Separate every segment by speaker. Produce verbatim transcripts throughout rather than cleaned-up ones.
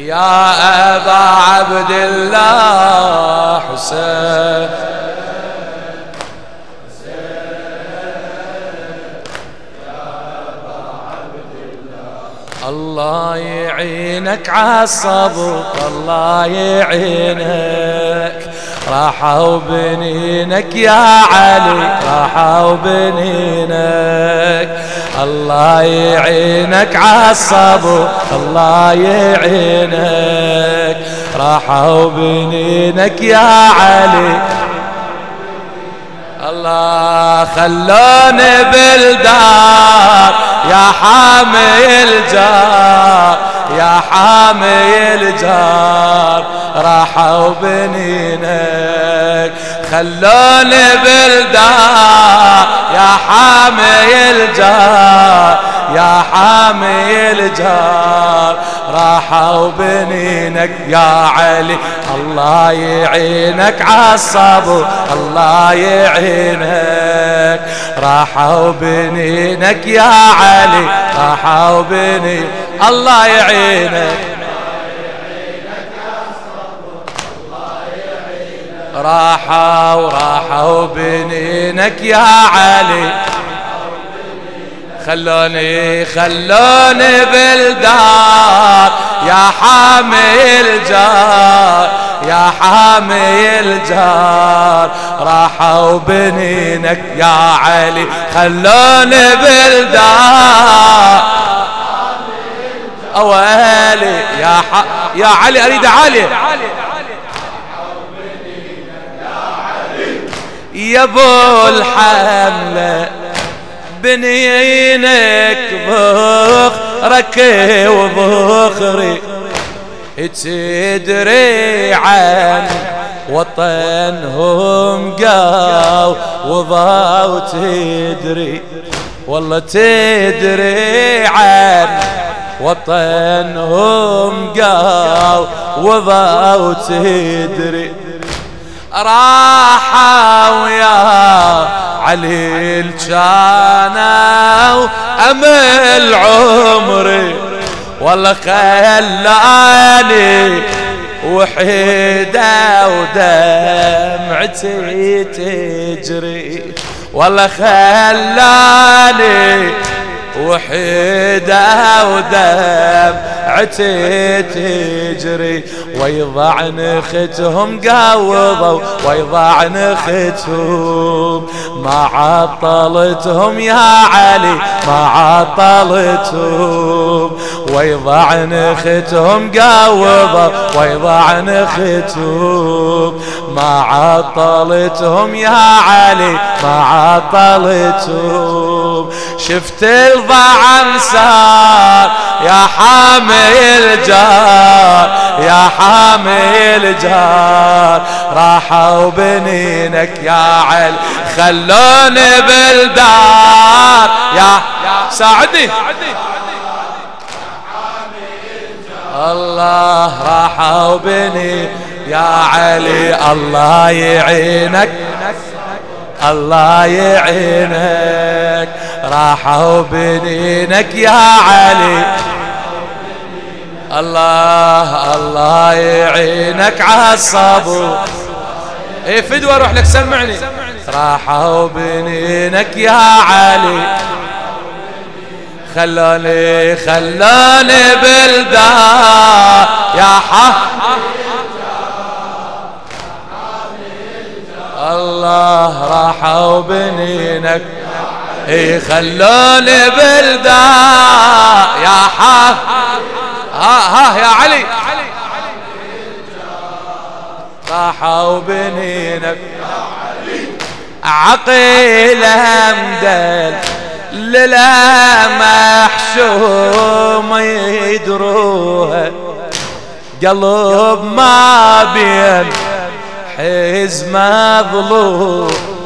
Speaker 1: يا أبا عبد الله حسين الله يعينك عالصبر الله يعينك راحوا بنينك يا علي راحوا بنينك الله يعينك عالصبر الله يعينك راحوا بنينك يا علي الله خلوني بالدار يا حامي الجار يا حامي الجار راحوا بنينك خلوني بالدار يا حامي الجار يا حامي الجار راحوا بنينك يا علي الله يعينك عالصبر الله يعينك راحوا بنينك يا علي راحوا بنينك الله يعينك راحوا راحوا بنينك يا علي خلوني خلوني بالدار يا حامي الجار يا حامي الجار راحوا بنينك يا علي خلوني بالدار اوالي يا ح... يا علي اريد علي يا ابو الحمله بنينك بخرك وبخري تدري عن وطنهم قاو وضاو تدري والله تدري عن وطنهم قاو وضاو تدري راحوا يا علي الجانا امل عمري والله خلاني وحيدة ودمعتي تجري والله خلاني وحيدة ودمعتي تجري ويضعن ختهم قوضوا ويضعن ختهم ما عطلتهم يا علي ما عطلتهم ويضعن ختهم قوضوا ويضعن ختهم ما عطلتهم يا علي ما عطلتهم شفت الضعن سار يا حامي الجار يا حامي الجار راحوا بنينك يا علي خلوني بالدار يا ساعدني الله راحوا بني يا علي الله يعينك الله يعينك راحوا بنينك يا علي الله الله يعينك عالصبر اي فدوى اروح لك سمعني راحوا بنينك يا علي خلوني خلوني بالدار يا ح الله راحوا بنينك اي خلوني بالدار يا ح ها ها يا علي راحوا بنينك عقيل همدل للا محشوم يدروها قلب ما بين حز مظلوم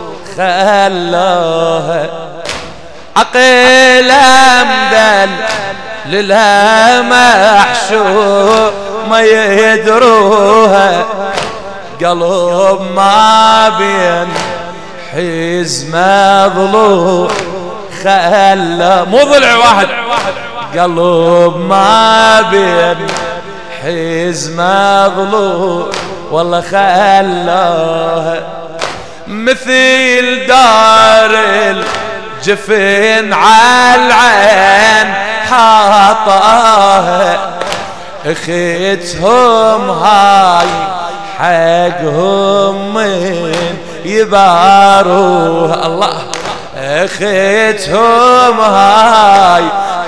Speaker 1: خلوها عقيل همدل للا محشوم ما يدروها قلب ما بين حز مظلوم خلى مو ضلع واحد قلب ما بين حز عزيز مظلوم والله خلوها مثل دار الجفن عالعين حاطاها اختهم هاي حقهم من يباروها الله اختهم هاي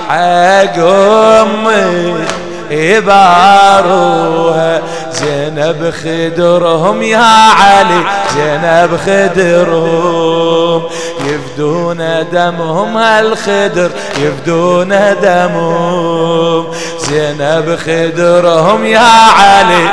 Speaker 1: حقهم من يباروها زينب خدرهم يا علي زينب خدرهم يفدون دمهم هالخدر يفدون دمهم زينب خدرهم يا علي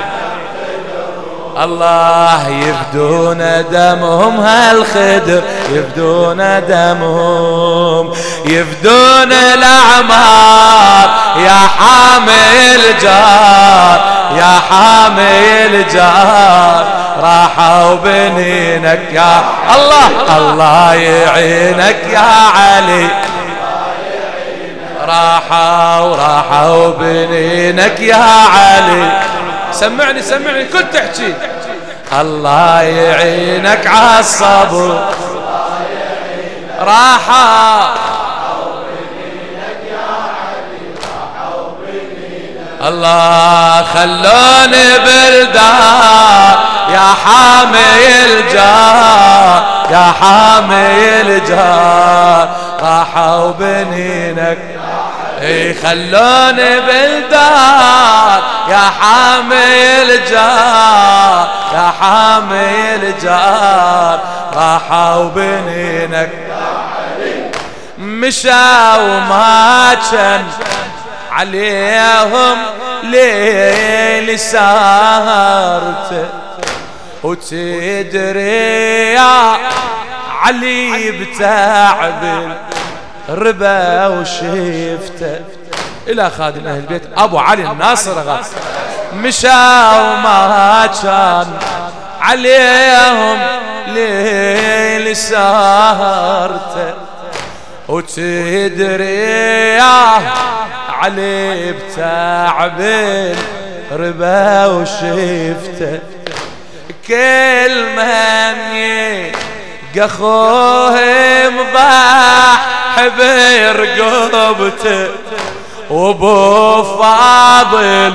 Speaker 1: الله يفدون دمهم هالخدر يفدون دمهم يفدون الأعمار يا حامي الجار يا حامي الجار راحوا بنينك يا الله الله يعينك يا علي راحوا راحوا بنينك يا علي سمعني سمعني كنت تحكي الله يعينك عالصبر راحة الله خلوني بالدار يا حامي الجار يا حامي الجار راحوا بنينك اي خلوني بالدار يا حامي الجار يا حامي الجار راحوا بنينك مشى وما كان عليهم ليل سهرته وتدري يا علي بتعب ربا وشفته إلى خادم أهل البيت أبو علي الناصر غاز مشى وما كان عليهم ليل سهرته وتدري يا علي بتعب ربا وشفته كل من يلقى اخوه مضاح برقبته وابو فاضل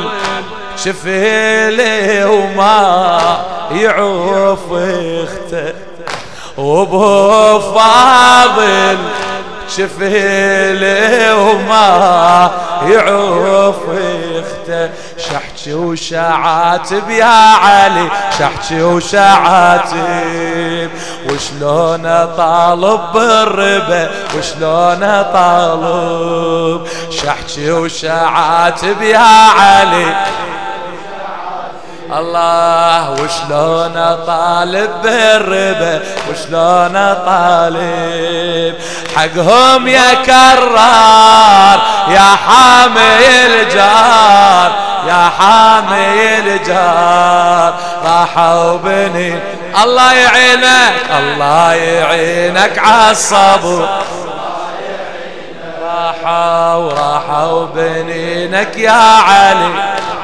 Speaker 1: شفيلي وما يعوف اخته وابو فاضل شفيلي وما يعوف اخته شحكي وشعاتب يا علي شحكي وشعاتب وشلون طالب بالربا وشلون طالب شحكي وشعاتب يا علي الله وشلون طالب بالربا وشلون طالب حقهم يا كرار يا حامي الجار يا حامي الجار راحوا بني الله يعينك الله يعينك عالصبر راحوا راحوا بنينك يا علي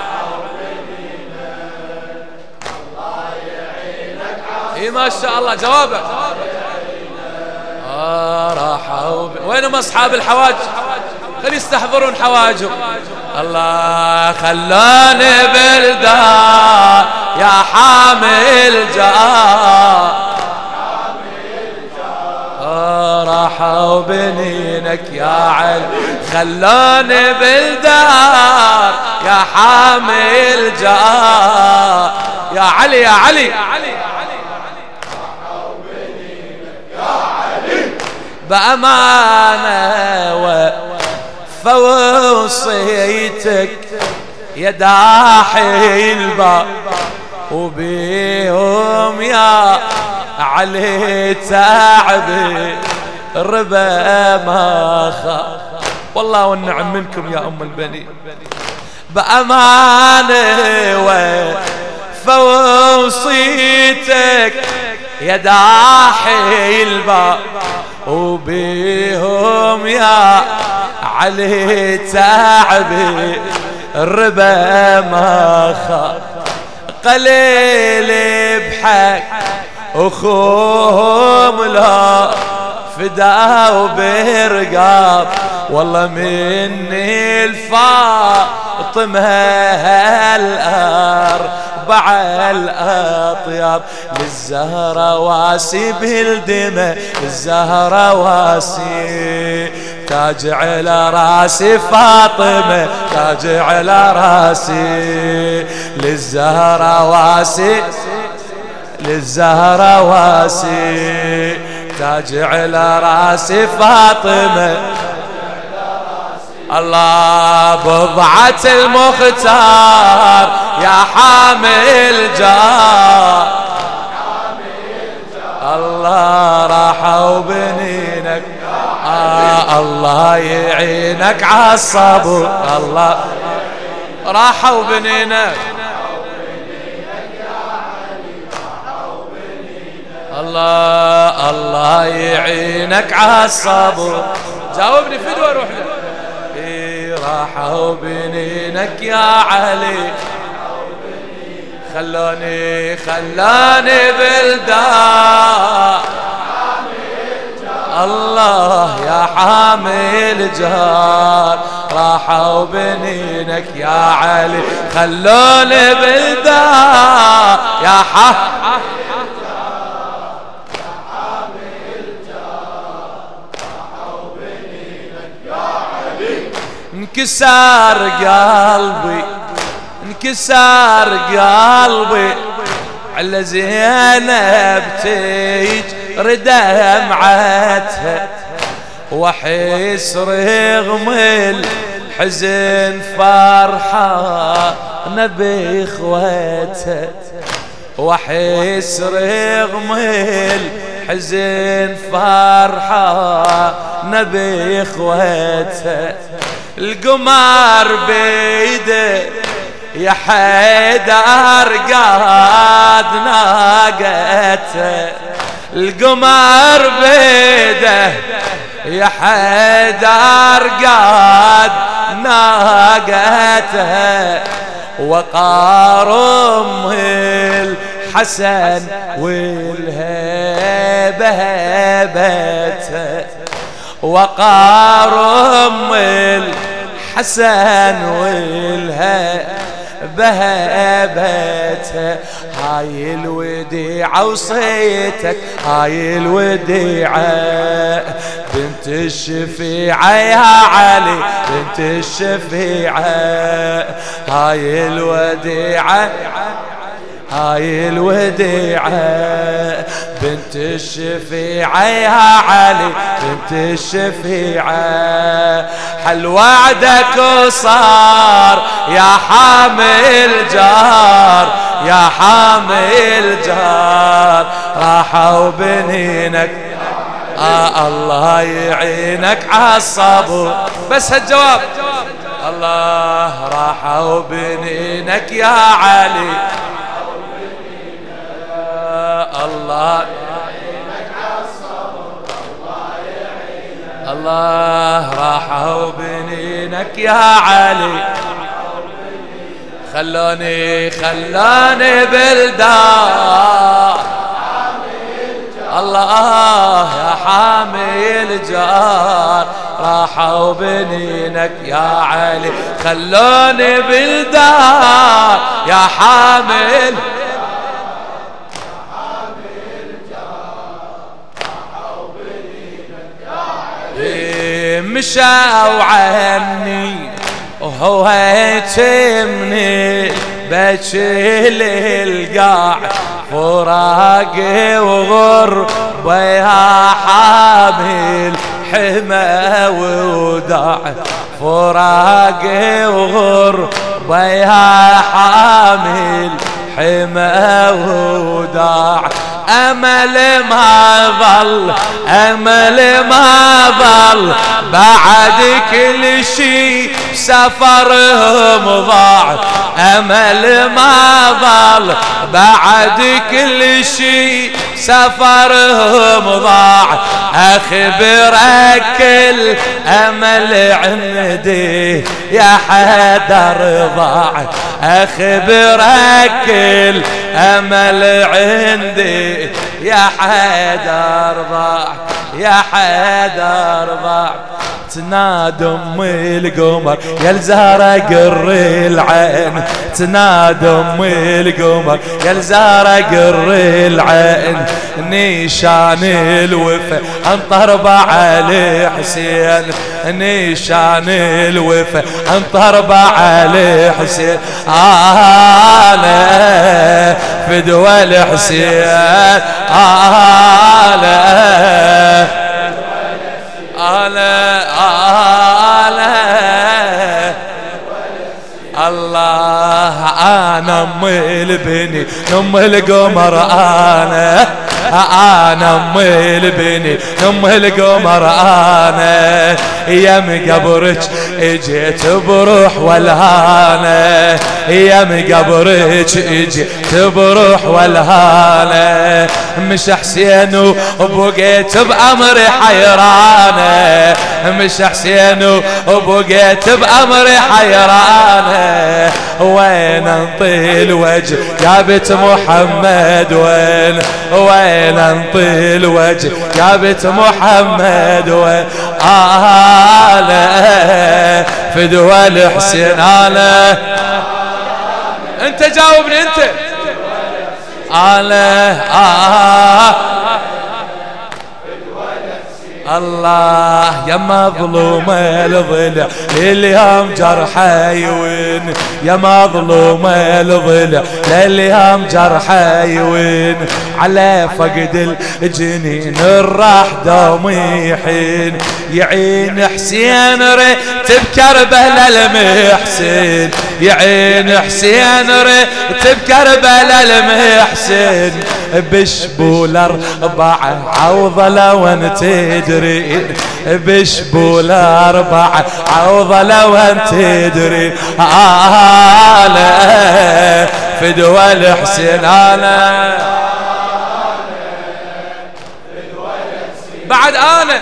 Speaker 1: اي ما شاء الله جوابك آه راحوا وينهم اصحاب الحواج خلي يستحضرون حواجهم الله خلاني بالدار يا حامي الجار آه راحوا بنينك يا علي خلاني بالدار يا حامي الجار يا علي يا علي بأمانة وفوصيتك يا داحي الباب وبيهم يا علي تعبي الربا ما خاف والله والنعم منكم يا أم البنين بأمانة وفوصيتك يا داحي الباب وبيهم يا علي تعبي الربا ما خاف قليل بحق أخوهم لا فداه برقاب والله مني الفاطمة هالأربع الأطياب للزهرة واسي بالدمى للزهرة واسي تاج على راسي فاطمة تاج على راسي للزهرة واسي للزهرة واسي تاج على راسي فاطمة الله بضعة المختار يا حامل جار الله راحوا بنينك آه الله يعينك عالصبر الله راحوا بنينك الله الله يعينك عالصبر جاوبني فدوى روح له إيه راحوا بنينك يا علي خلوني خلاني بلدان الله يا حامل جار راحوا بنينك يا علي خلوني بلدان يا حامل انكسر قلبي انكسر قلبي على زينب تجري دمعتها واحس رغم الحزن فرحانة باخواتها واحس رغم الحزن فرحانة باخواتها القمر بيده يا حيدر قاد ناقته القمر بيده يا حيدر قاد ناقته وقار ام الحسن والهيبه هيبته وقار ام الحسن والهيبه هيبته هاي الوديعة وصيتك هاي الوديعة بنت الشفيعة يا علي بنت الشفيعة هاي الوديعة هاي الوديعة بنت الشفيعة يا علي بنت الشفيعة حل وعدك وصار يا حامل جار يا حامل جار راحوا بنينك آه الله يعينك عالصبر بس هالجواب الله راحوا بنينك يا علي الله يعينك عالصبر الله يعينك الله راحوا بنينك يا علي خلوني خلوني بلدان الله يا حامل جار راحوا بنينك يا علي خلوني بلدان يا حامل مشاو عني وهو يتمني بشيل القاع فراقي وغربة يا حامل حمى وداع فراقي وغربة يا حامل حمى وداع أمل ما ظل أمل ما ظل بعد كل شي سفرهم ضاع أمل ما ظل بعد كل شي سفرهم ضاع أخبرك الأمل عندي يا حيدر ضاع أخبرك الأمل عندي يا حيدر ضاع يا حيدر ضاع تنادى ام القمر يا الزهرة قر العين تنادى ام القمر يا الزهرة قر العين نيشان الوفا انطر على حسين نيشان الوفا انطر على حسين انا فدوى الحسين انا انا انا الله انا ام البني ام القمر انا انا ام البني ام القمر انا يا مقبرك اجيت بروح والهانه يا مقبرك اجيت بروح والهانه مش حسين وبقيت بامر حيرانه مش حسين وبقيت بامر حيرانه وين انطي الوجه يا بنت محمد وين وين انطي الوجه يا بنت محمد وين انا فدوى الحسين انا انت جاوبني انت انا آه الله يا مظلوم الضلع لليوم جرحي وين يا مظلوم الضلع لليوم جرحي وين على فقد الجنين الراح دومي حين يعين حسين ريت بكربلاء المحسن يعين حسين ريت بكربلاء المحسن بشبول أربعة عوضة لو انت تدري بشبول أربعة عوضة لو انت تدري انا فدوى الحسين انا بعد انا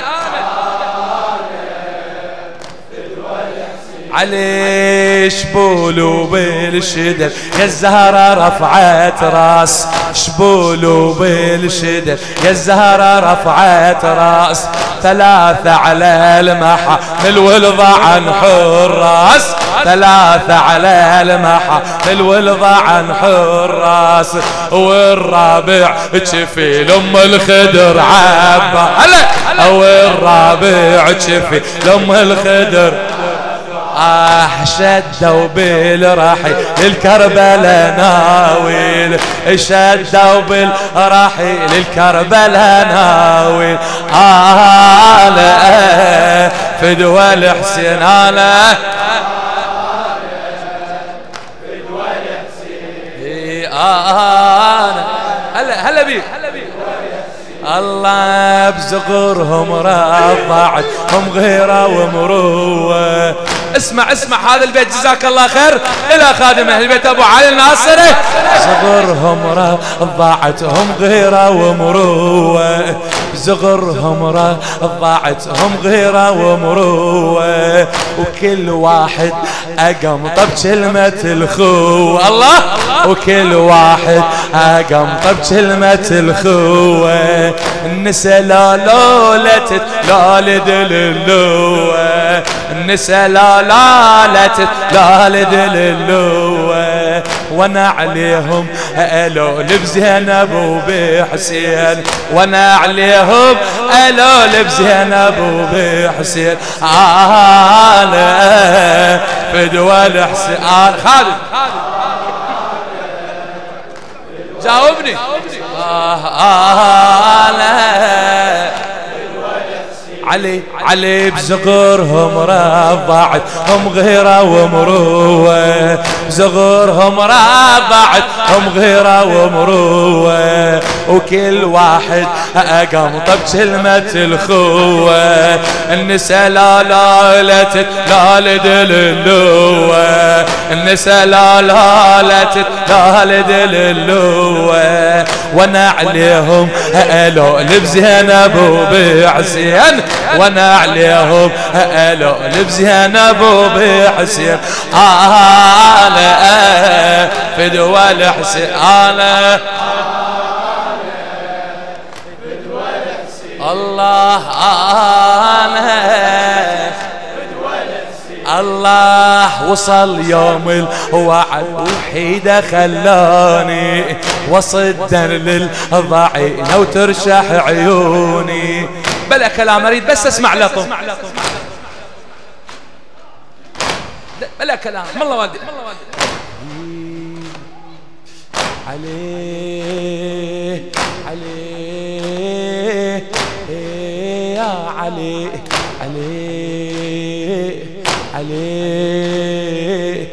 Speaker 1: علي شبولو بالشدد يا الزهرة رفعت راس شبولو بالشدد يا الزهرة رفعت راس ثلاثة على المحامل والضع عن حراس ثلاثة على المحامل والضع عن حراس والرابع شفي لأم الخدر عبا هلا والرابع شفي لأم الخدر آه شدوا بالرحي للكربلاء ناويل شدوا بالرحي للكربلاء ناويل آه لا فدوى الحسين آه فدوى الحسين آه هلا هلا بيك الله بزغرهم رضعت هم غيره ومروه اسمع اسمع هذا البيت جزاك الله خير الى خادم اهل البيت ابو علي الناصري زغرهم رضعتهم غيره ومروه زغرهم رضعتهم غيره ومروه وكل واحد اقمطه بكلمه الخوه الله وكل واحد اقمطه بكلمه الخوه النساء لا لولت لالد للوه النساء لا لالت لالد للوه وانا عليهم الول بزينب وبحسين وانا عليهم الول بزينب وبحسين انا فدوى الحسين خالد جاوبني انا علي علي بزغرهم رضعت هم غيره ومروه زغرهم رابعتهم غيرة ومروة وكل واحد قام طب كلمة الخوة النساء لا لا لا تتلال دللوة النساء لا لا لا تتلال دللوة وانا عليهم قالوا لبزينب وبحسين وانا عليهم قالوا لبزينب وبحسين انا فدوى الحسين انا الله انا الله وصل يوم الوعد وحيده خلاني وصدا للضعينة وترشح عيوني. بلا كلام اريد بس اسمع لكم بلا كلام والله والدي عليه عليه يا علي عليه عليه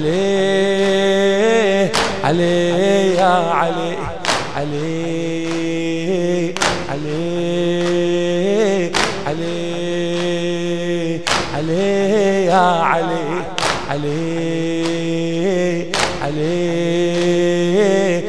Speaker 1: عليه عليه يا علي عليه عليه عليه عليه يا علي عليه عليه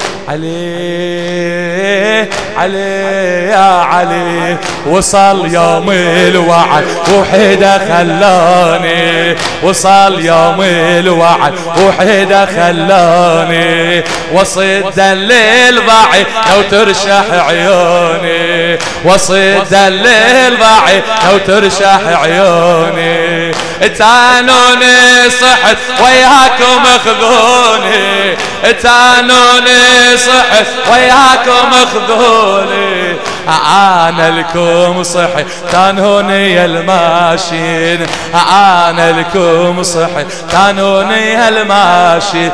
Speaker 1: عليه عليه يا علي وصل يوم الوعد وحده خلاني وصل يوم الوعد وحده خلاني وصدا للضعي لو ترشح عيوني وصدا للضعي لو ترشح عيوني تانوني صحت وياكم اخذوني تانوني صحت وياكم اخذوني انا لكم صحي تانوني يا الماشين انا لكم صحي تانوني يا الماشين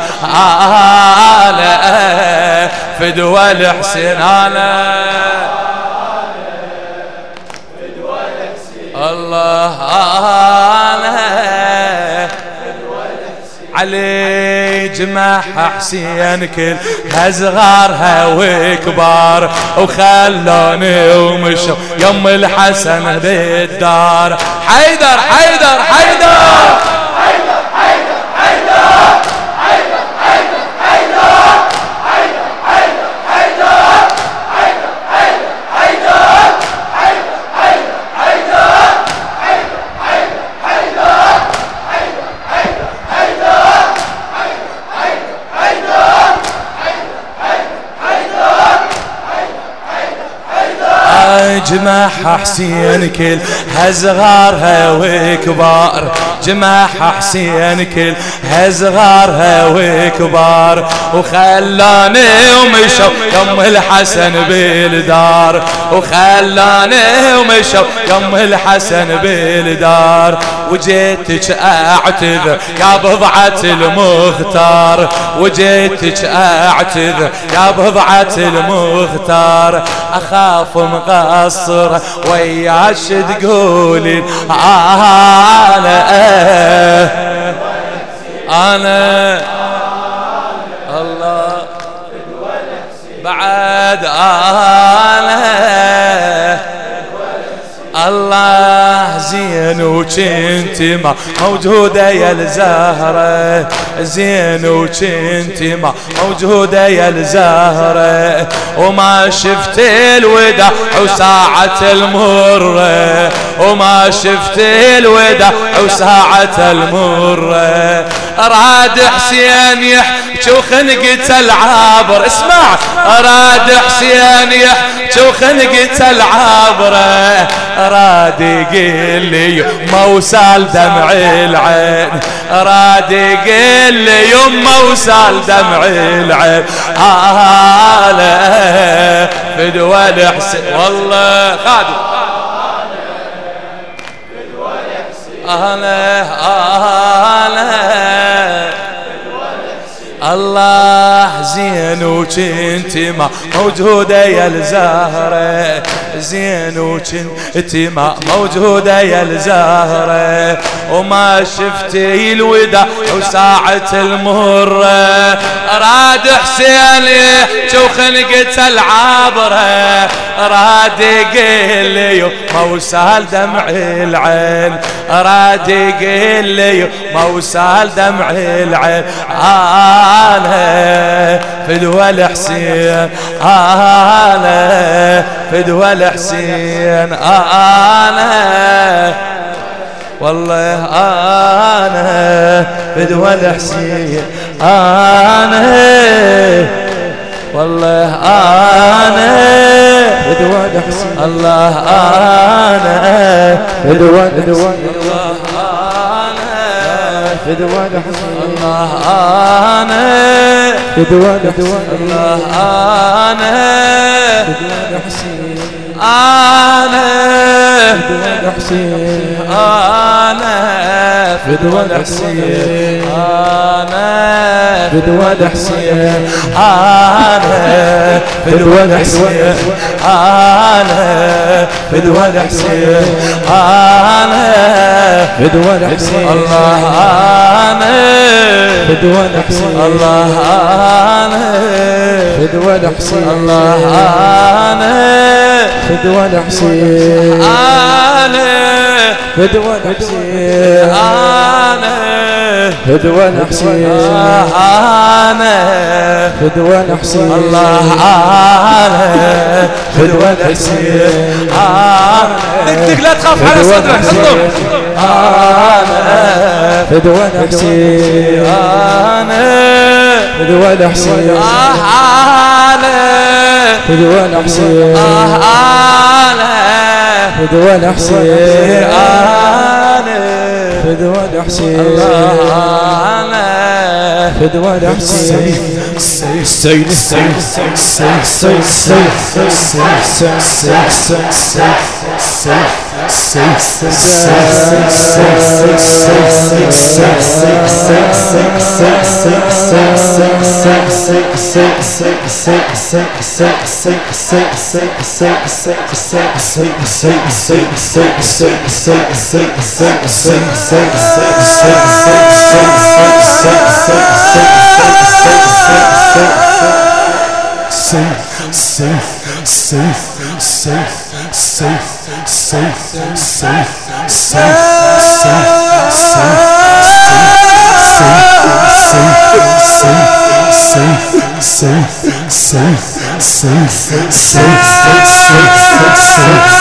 Speaker 1: انا فدوى الحسين انا فدوى الحسين الله انا علي جماح حسين كل هزغارها وكبار وخلوني ومشوا يم الحسن بالدار حيدر حيدر حيدر جماح حسين كل هزغارها وكبار جماح حسين كل هزغارها وكبار وخلاني ومشوا يم الحسن بالدار وخلاني ومشوا يم الحسن بالدار وجيتك اعتذر يا بضعة المختار وجيتك اعتذر يا بضعة المختار اخاف مقصر وياش تقولين انا انا الله بعد انا الله زين وكنتي ما موجودة يا الزهرة زين وكنتي ما موجودة يا الزهرة وما شفت الوداع وساعة المرة وما شفت الوداع وساعة المرة راد حسين يحكي وخنقة العابر اسمع راد حسين يحكي وخنقة العابر راد يقول لي ما وصل دمع العين راد يقول لي يما وصل دمع العين آله فدوى الحسين والله خادم آله آله الله زين وكنتي ما موجودة يا الزهرة زين وكنتي ما موجودة يا الزهرة وما شفتي الوداع وساعة المرة راد حسين شو خلقته العابرة راد يقول لي موسال دمع العين راد يقول لي موسال دمع العين انا فدوى الحسين انا فدوى الحسين انا والله انا فدوى الحسين انا والله انا
Speaker 2: فدوى الحسين
Speaker 1: الله انا
Speaker 2: فدوى الحسين
Speaker 1: الله انا
Speaker 2: فدوى الحسين
Speaker 1: الله انا
Speaker 2: فدوى الحسين
Speaker 1: الله انا
Speaker 2: فدوى الحسين
Speaker 1: انا
Speaker 2: فدوى الحسين
Speaker 1: انا فدوى الحسين انا
Speaker 2: فدوى الحسين
Speaker 1: انا فدوى الحسين انا فدوى الحسين انا
Speaker 2: فدوى الحسين
Speaker 1: الله انا
Speaker 2: فدوى الحسين
Speaker 1: الله انا
Speaker 2: فدوى الحسين
Speaker 1: الله انا
Speaker 2: فدوى الحسين
Speaker 1: انا
Speaker 2: فدوى الحسين
Speaker 1: انا
Speaker 2: فدوى الحسين
Speaker 1: انا
Speaker 2: فدوى الحسين
Speaker 1: الله انا فدوى الحسين انا دق دق لا تخاف على صدرك اطلب انا
Speaker 2: فدوى الحسين
Speaker 1: انا
Speaker 2: فدوى الحسين
Speaker 1: انا
Speaker 2: فدوى الحسين
Speaker 1: انا
Speaker 2: فدوى الحسين
Speaker 1: انا
Speaker 2: فدوى الحسين
Speaker 1: انا
Speaker 2: فدوى الحسين
Speaker 1: سيد سيد سيد سيد